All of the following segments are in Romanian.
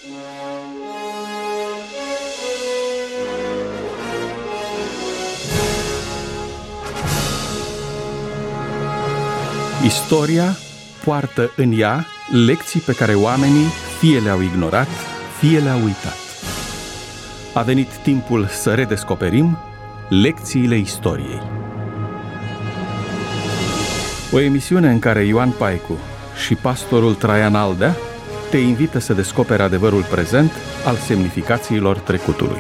Istoria poartă în ea lecții pe care oamenii fie le-au ignorat, fie le-au uitat. A venit timpul să redescoperim lecțiile istoriei. O emisiune în care Ioan Paicu și pastorul Traian Aldea te invită să descoperi adevărul prezent al semnificațiilor trecutului.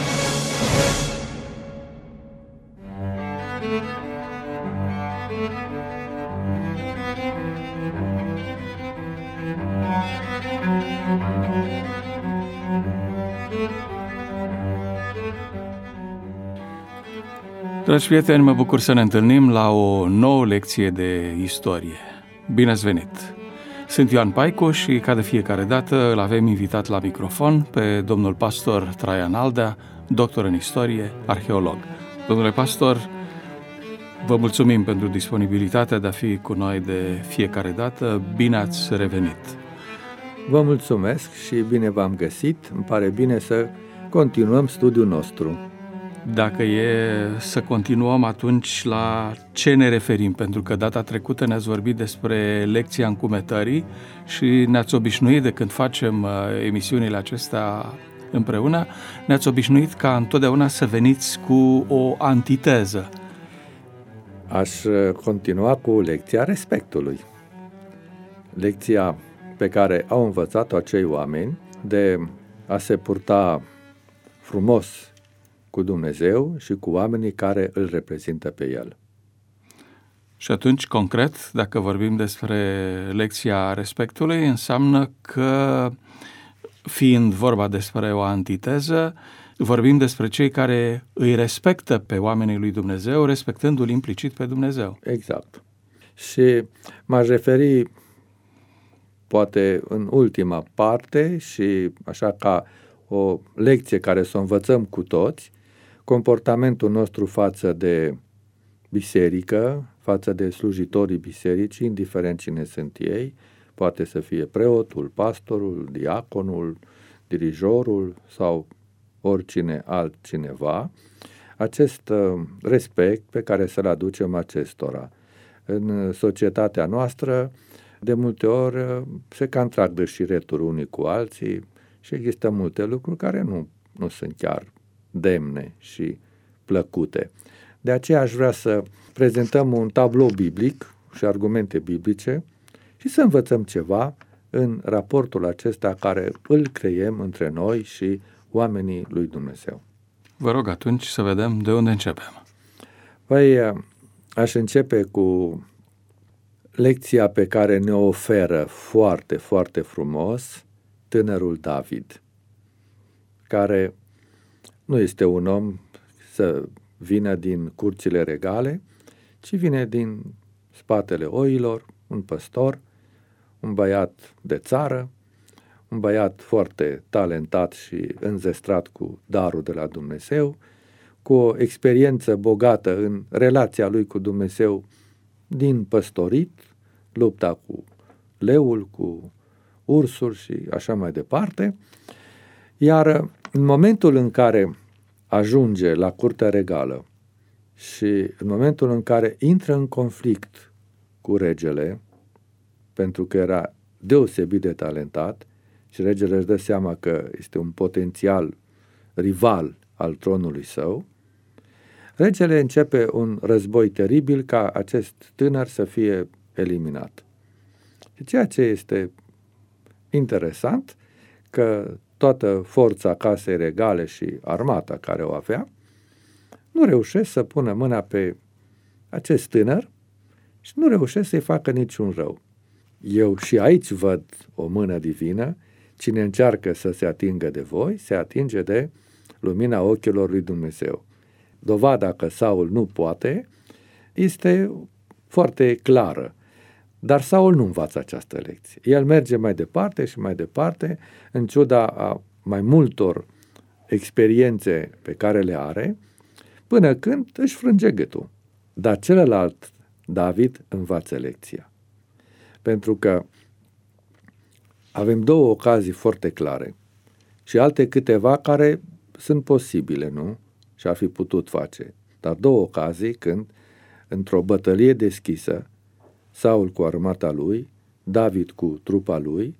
Dragi prieteni, mă bucur să ne întâlnim la o nouă lecție de istorie. Bine ați venit! Sunt Ioan Paicu și, ca de fiecare dată, îl avem invitat la microfon pe domnul pastor Traian Aldea, doctor în istorie, arheolog. Domnule pastor, vă mulțumim pentru disponibilitatea de a fi cu noi de fiecare dată. Bine ați revenit! Vă mulțumesc și bine v-am găsit. Îmi pare bine să continuăm studiul nostru. Dacă e să continuăm, atunci la ce ne referim? Pentru că data trecută ne-ați vorbit despre lecția încumetării și ne-ați obișnuit, de când facem emisiunile acestea împreună, ne-ați obișnuit ca întotdeauna să veniți cu o antiteză. Aș continua cu lecția respectului. Lecția pe care au învățat-o acei oameni de a se purta frumos cu Dumnezeu și cu oamenii care îl reprezintă pe El. Și atunci, concret, dacă vorbim despre lecția respectului, înseamnă că, fiind vorba despre o antiteză, vorbim despre cei care îi respectă pe oamenii lui Dumnezeu, respectându-l implicit pe Dumnezeu. Exact. Și m-aș referi, poate în ultima parte și așa ca o lecție care să o învățăm cu toți, comportamentul nostru față de biserică, față de slujitorii bisericii, indiferent cine sunt ei, poate să fie preotul, pastorul, diaconul, dirijorul sau oricine altcineva, acest respect pe care să-l aducem acestora. În societatea noastră, de multe ori, se cam trag de șireturi unii cu alții și există multe lucruri care nu sunt chiar demne și plăcute. De aceea aș vrea să prezentăm un tablou biblic și argumente biblice și să învățăm ceva în raportul acesta care îl creiem între noi și oamenii lui Dumnezeu. Vă rog atunci să vedem de unde începem. Păi, aș începe cu lecția pe care ne oferă foarte, foarte frumos tânărul David, care nu este un om să vină din curțile regale, ci vine din spatele oilor, un păstor, un băiat de țară, un băiat foarte talentat și înzestrat cu darul de la Dumnezeu, cu o experiență bogată în relația lui cu Dumnezeu din păstorit, lupta cu leul, cu ursul și așa mai departe, iar în momentul în care ajunge la curtea regală și în momentul în care intră în conflict cu regele, pentru că era deosebit de talentat și regele își dă seama că este un potențial rival al tronului său, regele începe un război teribil ca acest tânăr să fie eliminat. Și ceea ce este interesant, că toată forța casei regale și armata care o avea, nu reușesc să pună mâna pe acest tânăr și nu reușesc să-i facă niciun rău. Eu și aici văd o mână divină, cine încearcă să se atingă de voi, se atinge de lumina ochilor lui Dumnezeu. Dovada că Saul nu poate este foarte clară. Dar Saul nu învață această lecție. El merge mai departe și mai departe, în ciuda a mai multor experiențe pe care le are, până când își frânge gâtul. Dar celălalt, David, învață lecția. Pentru că avem două ocazii foarte clare. și alte câteva care sunt posibile, nu? Și ar fi putut face. Dar 2 ocazii când, într-o bătălie deschisă, Saul cu armata lui, David cu trupa lui,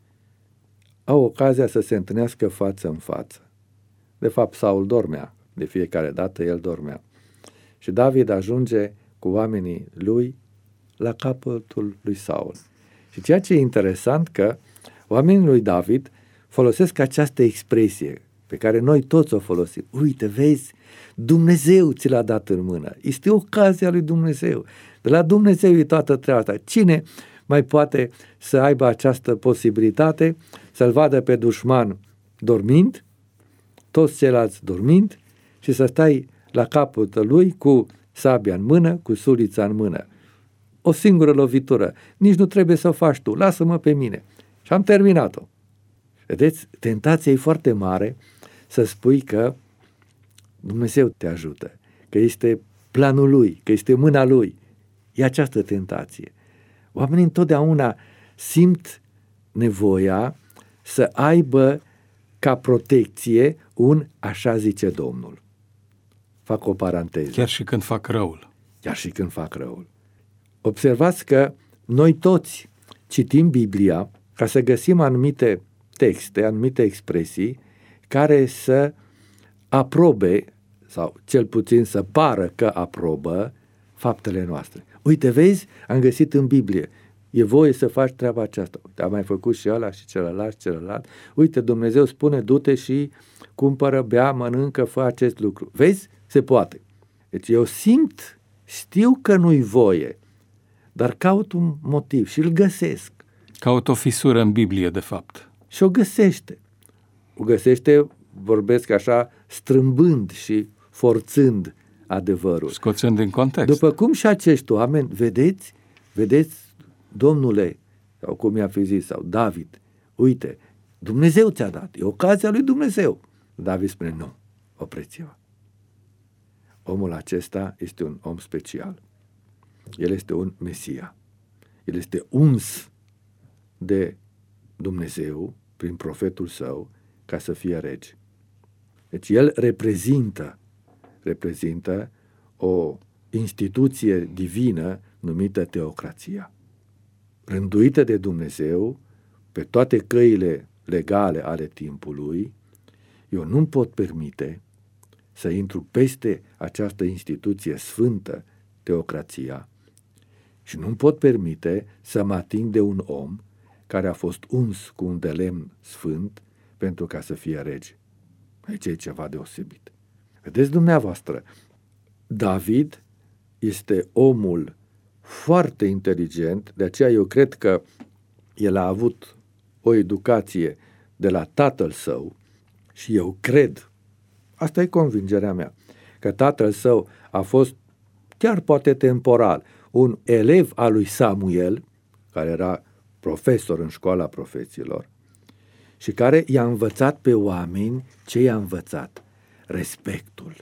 au ocazia să se întâlnească față în față. De fapt, Saul dormea. De fiecare dată el dormea. Și David ajunge cu oamenii lui la capătul lui Saul. Și ceea ce e interesant că oamenii lui David folosesc această expresie pe care noi toți o folosim. Uite, vezi, Dumnezeu ți l-a dat în mână. Este ocazia lui Dumnezeu. De la Dumnezeu e toată treaba asta. Cine mai poate să aibă această posibilitate să-l vadă pe dușman dormind, toți ceilalți dormind, și să stai la capătul lui cu sabia în mână, cu sulița în mână. O singură lovitură. Nici nu trebuie să o faci tu. Lasă-mă pe mine. Și am terminat-o. Vedeți? Tentația e foarte mare să spui că Dumnezeu te ajută, că este planul lui, că este mâna lui. E această tentație. Oamenii întotdeauna simt nevoia să aibă ca protecție un așa zice Domnul. Fac o paranteză. Chiar și când fac răul. Chiar și când fac răul. Observați că noi toți citim Biblia ca să găsim anumite texte, anumite expresii care să aprobe, sau cel puțin să pară că aprobă faptele noastre. Uite, vezi, am găsit în Biblie, e voie să faci treaba aceasta. Uite, am mai făcut și ăla și celălalt. Uite, Dumnezeu spune, du-te și cumpără, bea, mănâncă, fă acest lucru. Vezi? Se poate. Deci eu știu că nu-i voie, dar caut un motiv și îl găsesc. Caut o fisură în Biblie, de fapt. Și o găsește. O găsește, vorbesc așa, strâmbând și forțând adevărul. Scoțând din context. După cum și acești oameni, vedeți, Domnule, sau cum i-a fi zis, sau David, uite, Dumnezeu ți-a dat, e ocazia lui Dumnezeu. David spune, nu, opreți-vă. Omul acesta este un om special. El este un Mesia. El este uns de Dumnezeu prin profetul său ca să fie rege. Deci el reprezintă o instituție divină numită teocrația, rânduită de Dumnezeu pe toate căile legale ale timpului. Eu nu pot permite să intru peste această instituție sfântă, teocrația, și nu pot permite să mă ating de un om care a fost uns cu un de lemn sfânt pentru ca să fie rege. Aici e ceva deosebit. Vedeți dumneavoastră, David este omul foarte inteligent, de aceea eu cred că el a avut o educație de la tatăl său și eu cred, asta e convingerea mea, că tatăl său a fost, chiar poate temporal, un elev al lui Samuel, care era profesor în școala profeților, și care i-a învățat pe oameni ce i-a învățat? Respectul.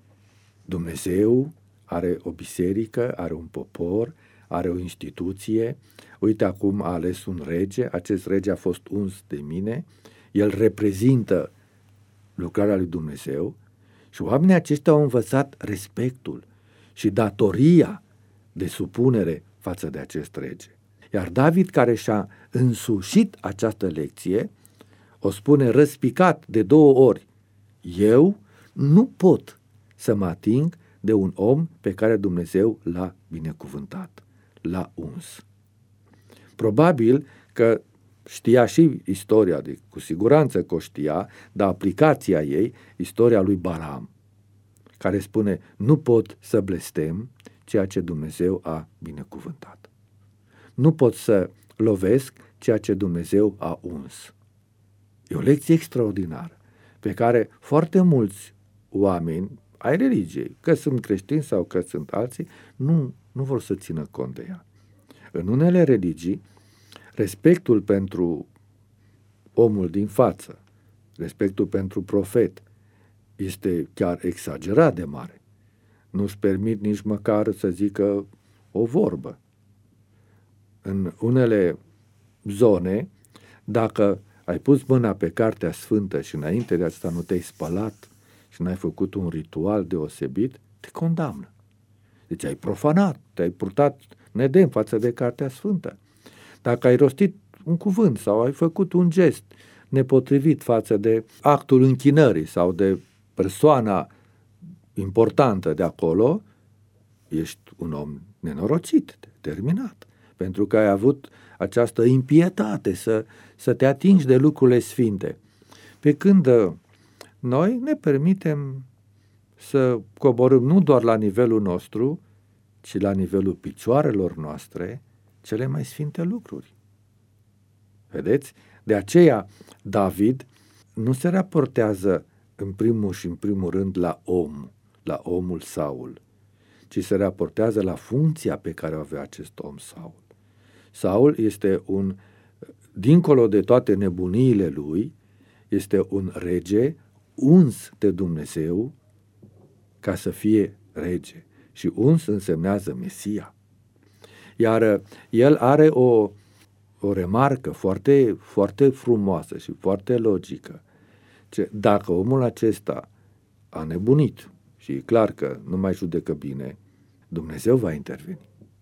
Dumnezeu are o biserică, are un popor, are o instituție. Uite, acum a ales un rege, acest rege a fost uns de mine, el reprezintă lucrarea lui Dumnezeu și oamenii aceștia au învățat respectul și datoria de supunere față de acest rege. Iar David, care și-a însușit această lecție, o spune răspicat de 2 ori: eu nu pot să mă ating de un om pe care Dumnezeu l-a binecuvântat, l-a uns. Probabil că știa și istoria, cu siguranță că o știa, dar aplicația ei, istoria lui Balaam, care spune, nu pot să blestem ceea ce Dumnezeu a binecuvântat. Nu pot să lovesc ceea ce Dumnezeu a uns. E o lecție extraordinară, pe care foarte mulți oameni ai religiei, că sunt creștini sau că sunt alții, nu vor să țină cont de ea. În unele religii, respectul pentru omul din față, respectul pentru profet, este chiar exagerat de mare. Nu-și permit nici măcar să zică o vorbă. În unele zone, dacă ai pus mâna pe Cartea Sfântă și înainte de asta nu te-ai spălat și n-ai făcut un ritual deosebit, te condamnă. Deci ai profanat, te-ai purtat nedemn față de Cartea Sfântă. Dacă ai rostit un cuvânt sau ai făcut un gest nepotrivit față de actul închinării sau de persoana importantă de acolo, ești un om nenorocit, terminat, pentru că ai avut această impietate să te atingi de lucrurile sfinte. Pe când noi ne permitem să coborâm nu doar la nivelul nostru, ci la nivelul picioarelor noastre cele mai sfinte lucruri. Vedeți? De aceea David nu se raportează în primul rând la omul Saul, ci se raportează la funcția pe care o avea acest om Saul. Saul este dincolo de toate nebuniile lui, este un rege uns de Dumnezeu ca să fie rege. Și uns însemnează Mesia. Iar el are o remarcă foarte, foarte frumoasă și foarte logică. Dacă omul acesta a nebunit și e clar că nu mai judecă bine, Dumnezeu va interveni.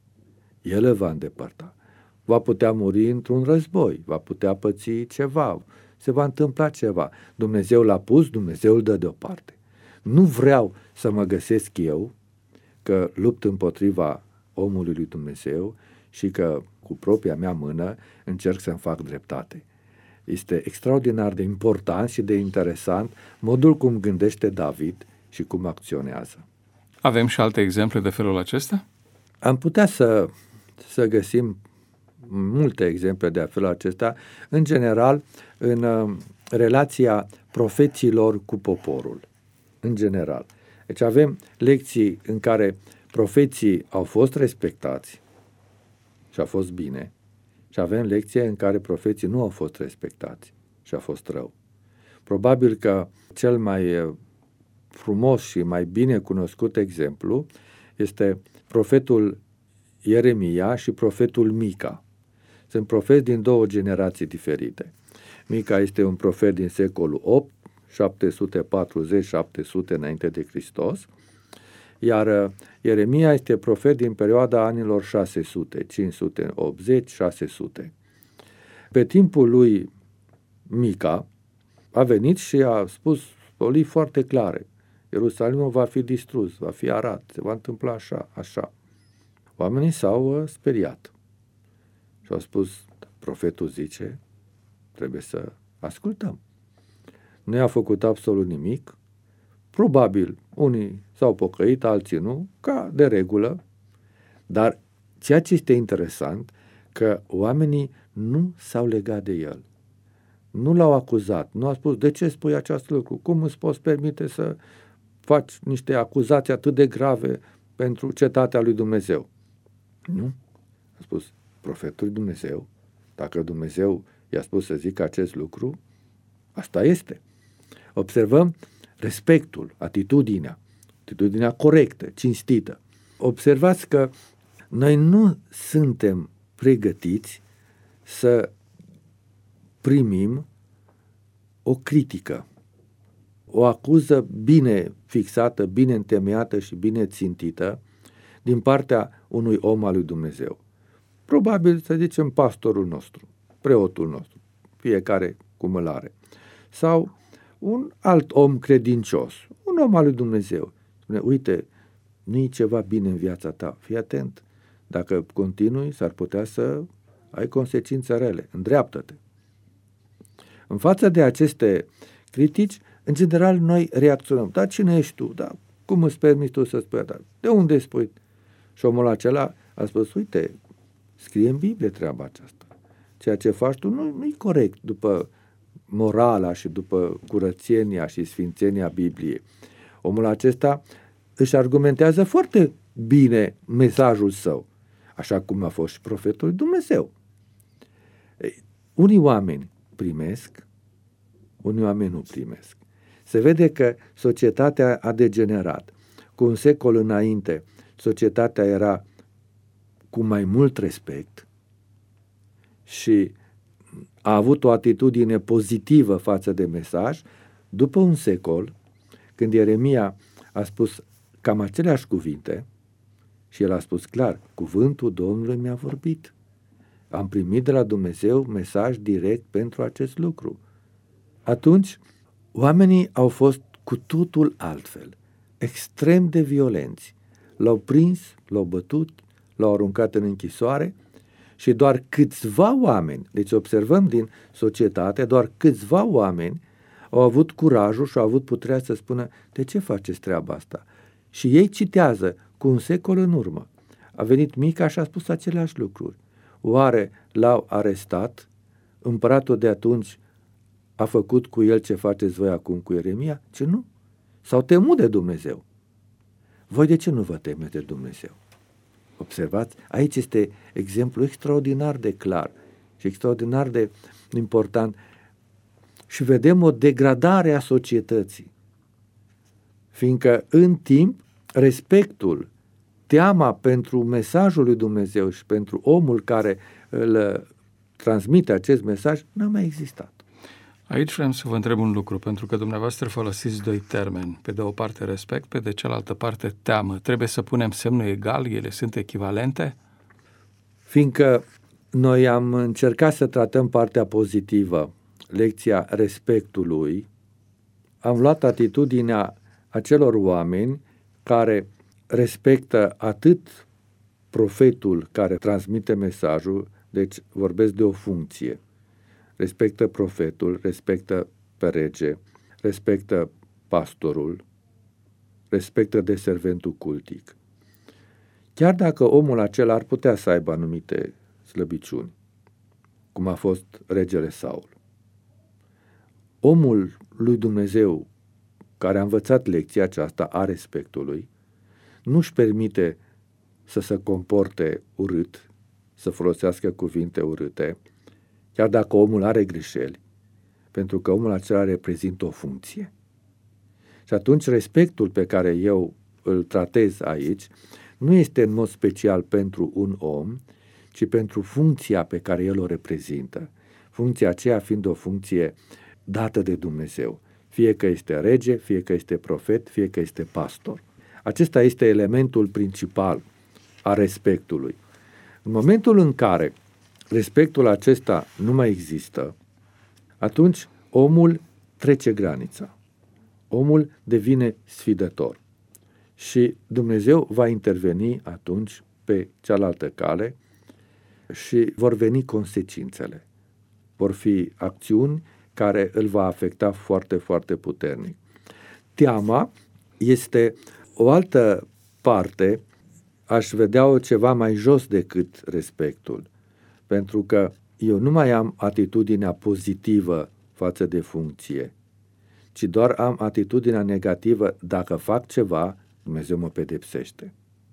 El îl va îndepărta. Va putea muri într-un război, va putea păți ceva, se va întâmpla ceva. Dumnezeu l-a pus, Dumnezeu îl dă deoparte. Nu vreau să mă găsesc eu că lupt împotriva omului lui Dumnezeu și că cu propria mea mână încerc să-mi fac dreptate. Este extraordinar de important și de interesant modul cum gândește David și cum acționează. Avem și alte exemple de felul acesta? Am putea să găsim multe exemple de felul acesta, în general, în relația profeților cu poporul. În general. Deci avem lecții în care profeții au fost respectați și a fost bine, și avem lecții în care profeții nu au fost respectați și a fost rău. Probabil că cel mai frumos și mai bine cunoscut exemplu este profetul Ieremia și profetul Mica. Sunt profeți din două generații diferite. Mica este un profet din secolul 8, 740-700 înainte de Hristos, iar Ieremia este profet din perioada anilor 600, 580-600. Pe timpul lui Mica a venit și a spus olii foarte clare: Ierusalimul va fi distrus, va fi arat, se va întâmpla așa, așa. Oamenii s-au speriat și au spus: profetul zice, trebuie să ascultăm. Nu i-a făcut absolut nimic. Probabil unii s-au pocăit, alții nu, ca de regulă. Dar ceea ce este interesant, că oamenii nu s-au legat de el. Nu l-au acuzat. Nu a spus: de ce spui acest lucru? Cum îți poți permite să faci niște acuzații atât de grave pentru cetatea lui Dumnezeu? Nu. A spus: profetul Dumnezeu, dacă Dumnezeu i-a spus să zică acest lucru, asta este. Observăm respectul, atitudinea corectă, cinstită. Observați că noi nu suntem pregătiți să primim o critică, o acuză bine fixată, bine întemeiată și bine țintită din partea unui om al lui Dumnezeu. Probabil, să zicem, pastorul nostru, preotul nostru, fiecare cum îl are, sau un alt om credincios, un om al lui Dumnezeu. Spune: uite, nu-i ceva bine în viața ta, fii atent, dacă continui s-ar putea să ai consecințe rele, îndreaptă-te. În față de aceste critici, în general noi reacționăm: da, cine ești tu? Da, cum îți permiți tu să spui? Da, de unde spui? Și omul acela a spus: uite, scrie în Biblie treaba aceasta. Ceea ce faci tu nu-i corect după morala și după curățenia și sfințenia Bibliei. Omul acesta își argumentează foarte bine mesajul său, așa cum a fost și profetul lui Dumnezeu. Unii oameni primesc, unii oameni nu primesc. Se vede că societatea a degenerat. Cu un secol înainte, societatea era cu mai mult respect și a avut o atitudine pozitivă față de mesaj, după un secol, când Ieremia a spus cam aceleași cuvinte, și el a spus clar, cuvântul Domnului mi-a vorbit. Am primit de la Dumnezeu mesaj direct pentru acest lucru. Atunci, oamenii au fost cu totul altfel, extrem de violenți. L-au prins, l-au bătut, l-au aruncat în închisoare și doar câțiva oameni, deci observăm din societate, doar câțiva oameni au avut curajul și au avut puterea să spună de ce faceți treaba asta? Și ei citează cu un secol în urmă. A venit Mica și a spus aceleași lucruri. Oare l-au arestat? Împăratul de atunci a făcut cu el ce faceți voi acum cu Ieremia? Ce nu? S-au temut de Dumnezeu. Voi de ce nu vă temeți de Dumnezeu? Observați, aici este exemplu extraordinar de clar și extraordinar de important și vedem o degradare a societății. Fiindcă în timp respectul, teama pentru mesajul lui Dumnezeu și pentru omul care îl transmite acest mesaj n-a mai existat. Aici vreau să vă întreb un lucru, pentru că dumneavoastră folosiți doi termeni. Pe de o parte respect, pe de cealaltă parte teamă. Trebuie să punem semnul egal? Ele sunt echivalente? Fiindcă noi am încercat să tratăm partea pozitivă, lecția respectului, am luat atitudinea acelor oameni care respectă atât profetul care transmite mesajul, deci vorbesc de o funcție, respectă profetul, respectă pe rege, respectă pastorul, respectă deserventul cultic. Chiar dacă omul acela ar putea să aibă anumite slăbiciuni, cum a fost regele Saul. Omul lui Dumnezeu care a învățat lecția aceasta a respectului, nu-și permite să se comporte urât, să folosească cuvinte urâte, chiar dacă omul are greșeli, pentru că omul acela reprezintă o funcție. Și atunci respectul pe care eu îl tratez aici nu este în mod special pentru un om, ci pentru funcția pe care el o reprezintă. Funcția aceea fiind o funcție dată de Dumnezeu. Fie că este rege, fie că este profet, fie că este pastor. Acesta este elementul principal a respectului. În momentul în care respectul acesta nu mai există, atunci omul trece granița. Omul devine sfidător. Și Dumnezeu va interveni atunci pe cealaltă cale și vor veni consecințele. Vor fi acțiuni care îl va afecta foarte, foarte puternic. Teama este o altă parte, aș vedea-o ceva mai jos decât respectul, pentru că eu nu mai am atitudinea pozitivă față de funcție, ci doar am atitudinea negativă, dacă fac ceva, Dumnezeu mă pedepsește.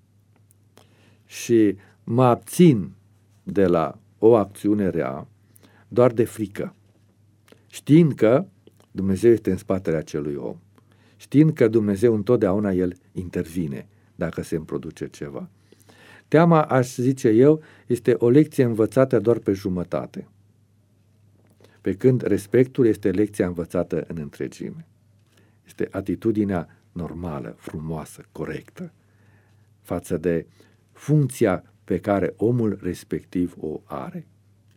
Și mă abțin de la o acțiune rea doar de frică, știind că Dumnezeu este în spatele acelui om, știind că Dumnezeu întotdeauna El intervine dacă se îmi produce ceva. Teama, aș zice eu, este o lecție învățată doar pe jumătate, pe când respectul este lecția învățată în întregime. Este atitudinea normală, frumoasă, corectă, față de funcția pe care omul respectiv o are.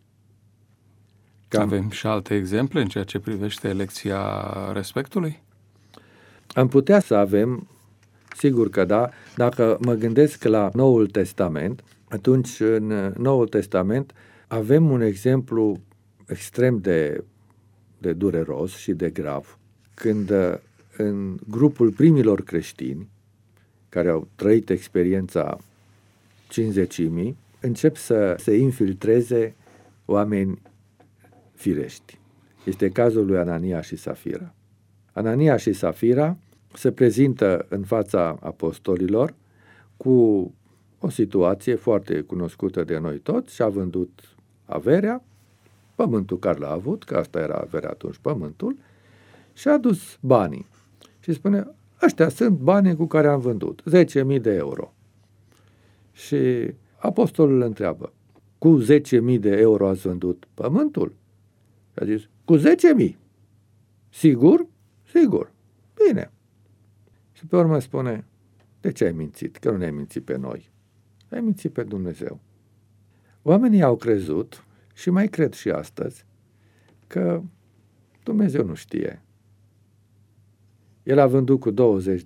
Avem și alte exemple în ceea ce privește lecția respectului? Am putea să avem, sigur că da, dacă mă gândesc la Noul Testament, atunci în Noul Testament avem un exemplu extrem de dureros și de grav, când în grupul primilor creștini, care au trăit experiența Cincizecimii, încep să se infiltreze oameni firești. Este cazul lui Anania și Safira. Anania și Safira se prezintă în fața apostolilor cu o situație foarte cunoscută de noi toți, și-a vândut averea, pământul care l-a avut, că asta era averea atunci, pământul, și a adus banii. Și spune, ăștia sunt banii cu care am vândut, 10.000 de euro. Și apostolul îl întreabă, cu 10.000 de euro ați vândut pământul? A zis, cu 10.000. Sigur? Sigur. Bine. Și pe urmă spune, de ce ai mințit? Că nu ne-ai mințit pe noi. Ai mințit pe Dumnezeu. Oamenii au crezut și mai cred și astăzi că Dumnezeu nu știe. El a vândut cu 20.000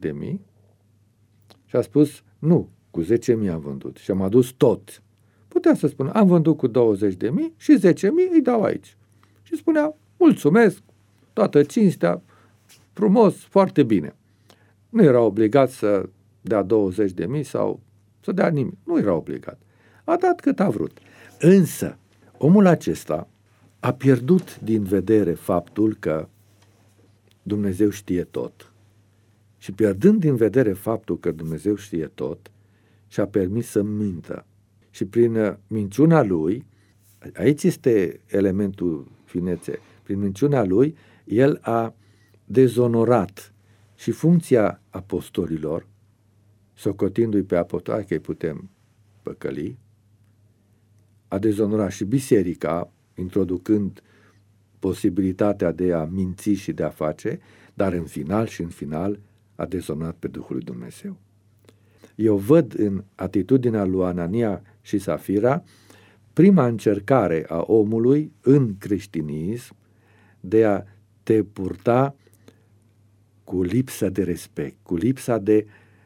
și a spus, nu, cu 10.000 am vândut și am adus tot. Putea să spună, am vândut cu 20.000 și 10.000 îi dau aici. Și spunea, mulțumesc, toată cinstea, frumos, foarte bine. Nu era obligat să dea 20.000 sau să dea nimic. Nu era obligat. A dat cât a vrut. Însă, omul acesta a pierdut din vedere faptul că Dumnezeu știe tot. Și pierdând din vedere faptul că Dumnezeu știe tot, și-a permis să mintă. Și prin minciuna lui, aici este elementul finețe, prin minciuna lui, el a dezonorat și funcția apostolilor, socotindu-i pe apostoli, că îi putem păcăli, a dezonorat și biserica, introducând posibilitatea de a minți și de a face, dar în final a dezonorat pe Duhul lui Dumnezeu. Eu văd în atitudinea lui Anania și Safira prima încercare a omului în creștinism de a te purta cu lipsa de respect, cu lipsa de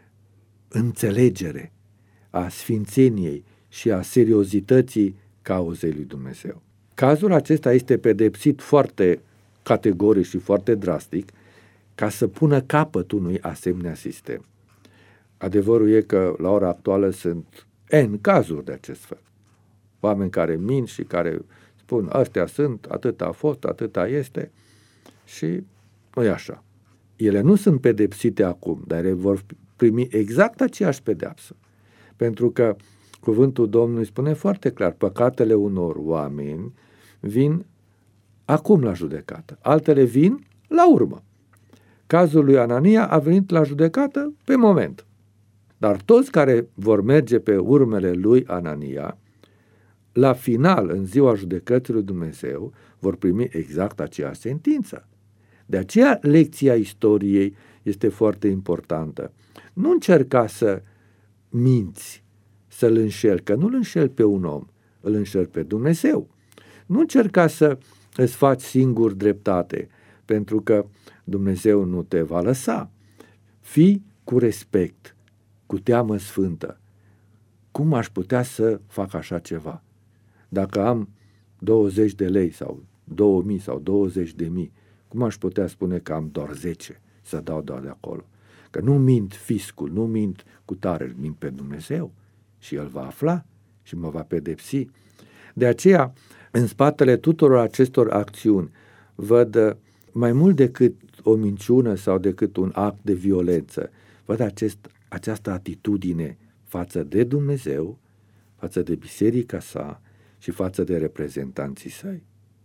înțelegere a sfințeniei și a seriozității cauzei lui Dumnezeu. Cazul acesta este pedepsit foarte categoric și foarte drastic ca să pună capăt unui asemenea sistem. Adevărul e că la ora actuală sunt N cazuri de acest fel. Oameni care mint și care spun, ăstea sunt, atâta a fost, atâta este și nu e așa. Ele nu sunt pedepsite acum, dar ele vor primi exact aceeași pedeapsă. Pentru că cuvântul Domnului spune foarte clar, păcatele unor oameni vin acum la judecată, altele vin la urmă. Cazul lui Anania a venit la judecată pe moment. Dar toți care vor merge pe urmele lui Anania, la final, în ziua judecății lui Dumnezeu, vor primi exact aceeași sentință. De aceea, lecția istoriei este foarte importantă. Nu încerca să minți, să-l înșeli, că nu-l înșeli pe un om, îl înșeli pe Dumnezeu. Nu încerca să îți faci singur dreptate, pentru că Dumnezeu nu te va lăsa. Fii cu respect, cu teamă sfântă. Cum aș putea să fac așa ceva? Dacă am 20 de lei sau 2000 sau 20.000, cum aș putea spune că am doar 10 să dau doar de acolo? Că nu mint fiscul, nu mint cu tare, îl mint pe Dumnezeu și El va afla și mă va pedepsi. De aceea, în spatele tuturor acestor acțiuni, văd mai mult decât o minciună sau decât un act de violență, văd această atitudine față de Dumnezeu, față de biserica sa și față de reprezentanții săi.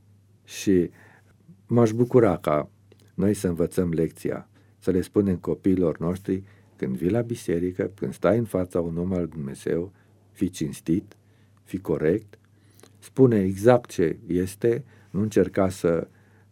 Și m-aș bucura ca noi să învățăm lecția, să le spunem copiilor noștri, când vii la biserică, când stai în fața un om al Dumnezeu, fii cinstit, fii corect, spune exact ce este, nu încerca să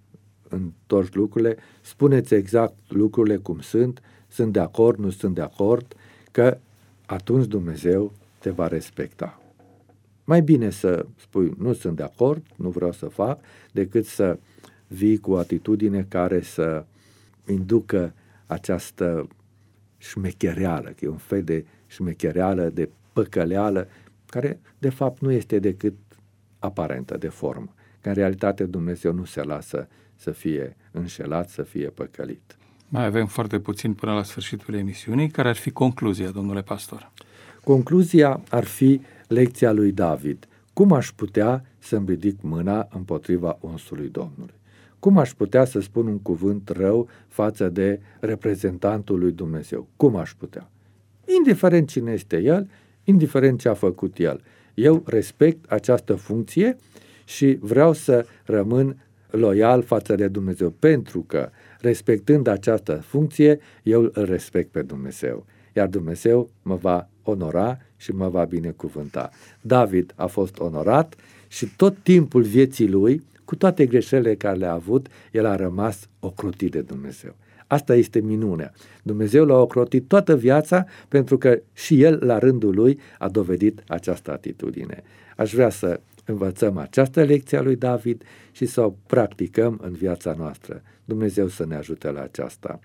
întorci lucrurile, spuneți exact lucrurile cum sunt de acord, nu sunt de acord, că atunci Dumnezeu te va respecta. Mai bine să spui, nu sunt de acord, nu vreau să fac, decât să vii cu o atitudine care să inducă această șmechereală, că e un fel de șmechereală, de păcăleală, care de fapt nu este decât aparentă, de formă. Că în realitate Dumnezeu nu se lasă să fie înșelat, să fie păcălit. Mai avem foarte puțin până la sfârșitul emisiunii. Care ar fi concluzia, domnule pastor? Concluzia ar fi lecția lui David. Cum aș putea să-mi ridic mâna împotriva unsului Domnului? Cum aș putea să spun un cuvânt rău față de reprezentantul lui Dumnezeu? Cum aș putea? Indiferent cine este el, indiferent ce a făcut el. Eu respect această funcție și vreau să rămân loial față de Dumnezeu, pentru că, respectând această funcție, eu îl respect pe Dumnezeu, iar Dumnezeu mă va onora și mă va binecuvânta. David a fost onorat și tot timpul vieții lui, cu toate greșelile care le-a avut, el a rămas ocrotit de Dumnezeu. Asta este minunea. Dumnezeu l-a ocrotit toată viața pentru că și el, la rândul lui, a dovedit această atitudine. Aș vrea să învățăm această lecție a lui David și să o practicăm în viața noastră. Dumnezeu să ne ajute la aceasta.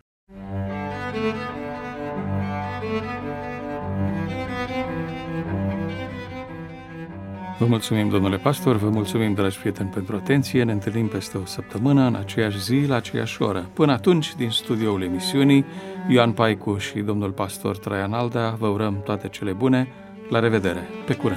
Vă mulțumim, domnule pastor, vă mulțumim, dragi prieteni, pentru atenție. Ne întâlnim peste o săptămână, în aceeași zi, la aceeași oră. Până atunci, din studioul emisiunii, Ioan Paicu și domnul pastor Traian Aldea vă urăm toate cele bune. La revedere! Pe curând!